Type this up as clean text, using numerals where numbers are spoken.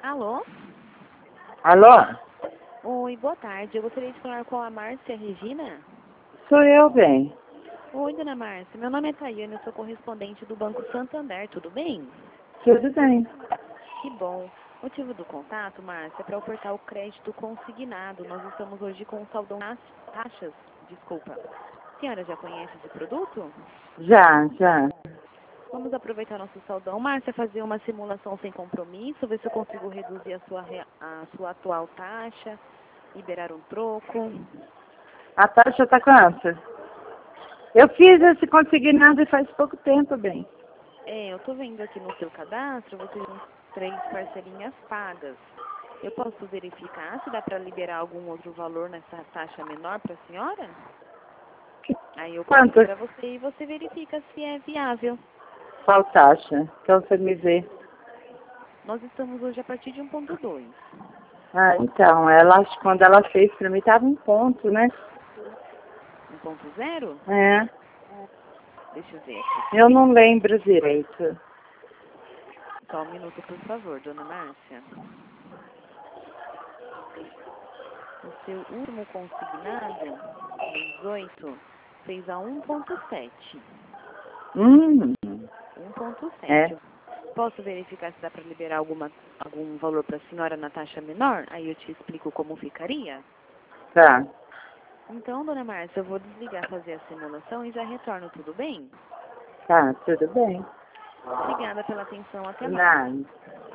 Alô? Alô? Oi, boa tarde. Eu gostaria de falar com a Márcia Regina. Sou eu, bem. Oi, dona Márcia. Meu nome é Tayane, eu sou correspondente do Banco Santander, tudo bem? Tudo bem. Que bom. O motivo do contato, Márcia, é para ofertar o crédito consignado. Nós estamos hoje com o saldão nas taxas. Desculpa. A senhora já conhece esse produto? Já. Vamos aproveitar nosso saldão, Márcia, fazer uma simulação sem compromisso, ver se eu consigo reduzir a sua atual taxa, liberar um troco. A taxa tá quanto? Eu fiz esse consignado faz pouco tempo, bem. Eu tô vendo aqui no seu cadastro, você tem 3 parcelinhas pagas. Eu posso verificar se dá para liberar algum outro valor nessa taxa menor para a senhora? Aí eu passo Quanto? para você e você verifica se é viável. Qual taxa? Então você me vê. Nós estamos hoje a partir de 1,2. Ah, então, ela, acho que quando ela fez pra mim tava um ponto, né? 1,0? É. Deixa eu ver aqui. Eu não lembro direito. Só um minuto, por favor, dona Márcia. O seu último consignado, no 18, fez a 1,7. Hum. 1,7. É. Posso verificar se dá para liberar algum valor para a senhora na taxa menor? Aí eu te explico como ficaria. Tá. Então, dona Márcia, eu vou desligar, fazer a simulação e já retorno, tudo bem? Tá, tudo bem. Obrigada pela atenção, até mais. Nada.